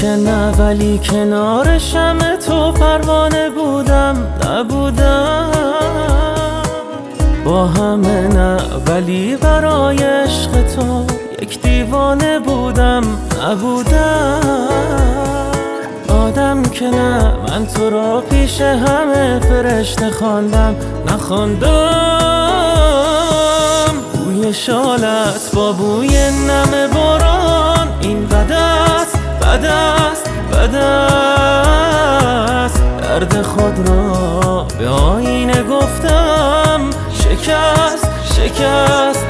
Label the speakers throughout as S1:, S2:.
S1: که نه، ولی کنار شمع تو پروانه بودم نبودم. با همه نه، ولی برای عشق تو یک دیوانه بودم نبودم. آدم که نه، من تو را پیش همه فرشته خواندم نخواندم. بوی شالت با بوی نم باران، این بد است بد است بد است. درد خود را به آینه گفتم شکست شکست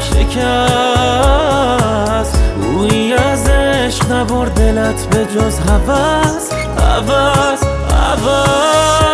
S1: شکست. بویی از عشق نبرد دلت به جز هوس هوس هوس.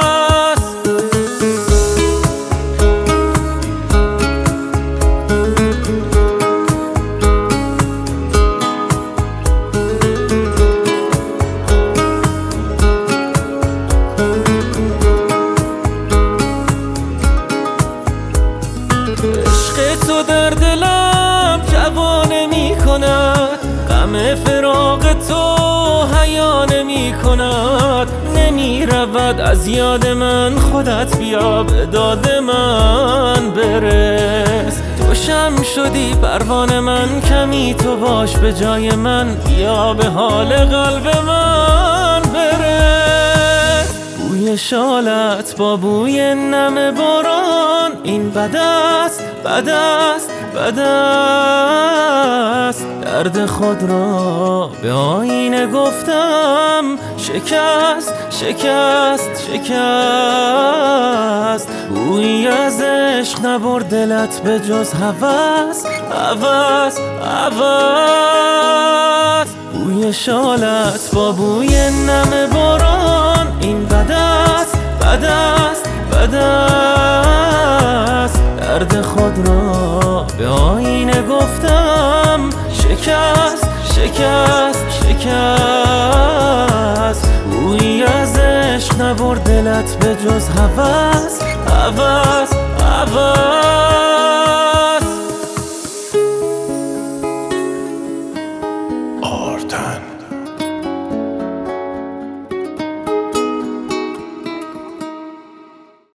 S1: عشق تو در دلم جوانه می کند، غم فراق تو حیانه می کند. نمی رود از یاد من، خودت بیا به داد من برس. تو شمع شدی پروانه من، کمی تو باش به جای من، بیا به حال قلب من برس. بوی شالت با بوی نم باران، این بد است بد است بد است. درد خود را به آینه گفتم شکست شکست شکست. بویی از عشق نبرد دلت به جز هوس هوس هوس. بوی شالت با بوی نم باران، این بد است بد است بد است. درد خود را به آینه گفتم شکست شکست شکست. بویی از عشق نبرد دلت به جز هوس هوس هوس.